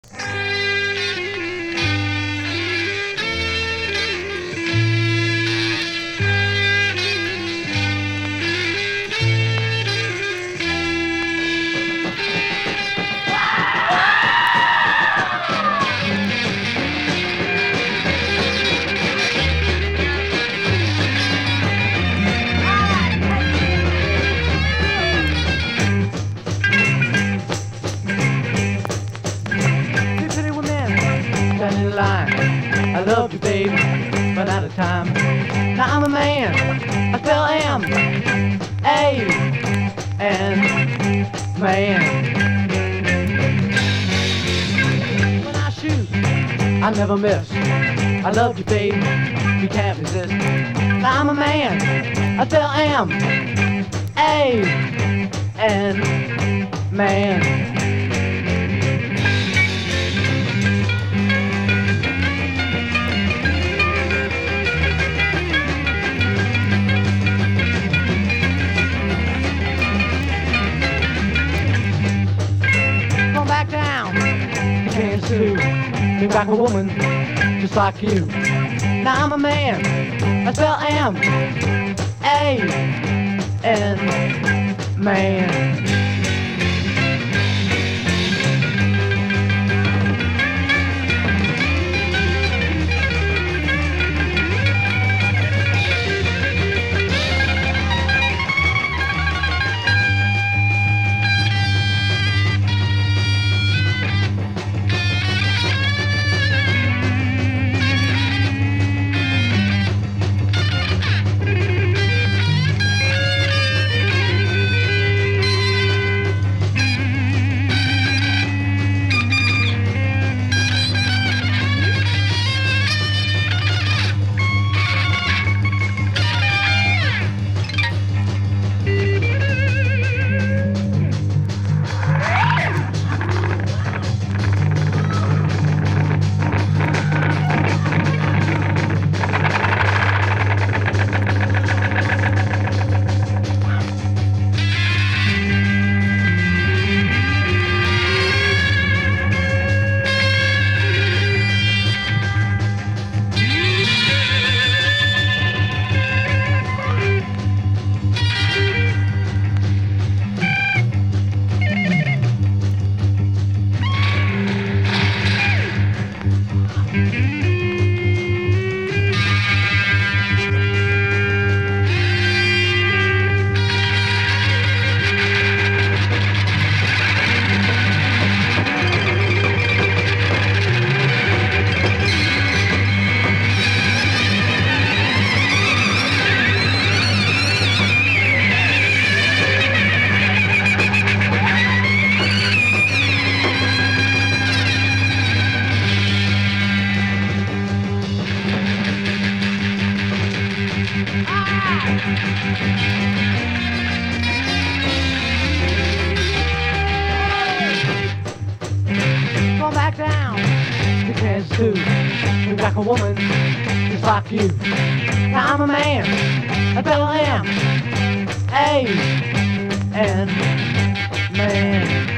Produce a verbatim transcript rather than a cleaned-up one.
I love you, babe, but out of time. Now I'm a man, I still am a and man. When I shoot, I never miss. I love you, babe, you can't resist. Now I'm a man, I still am a and man. Think like a woman, just like you. Now I'm a man, I still am a and man. Go back down to Kansas too. Think like a woman, just like you. Now I'm a man, I still am a and man.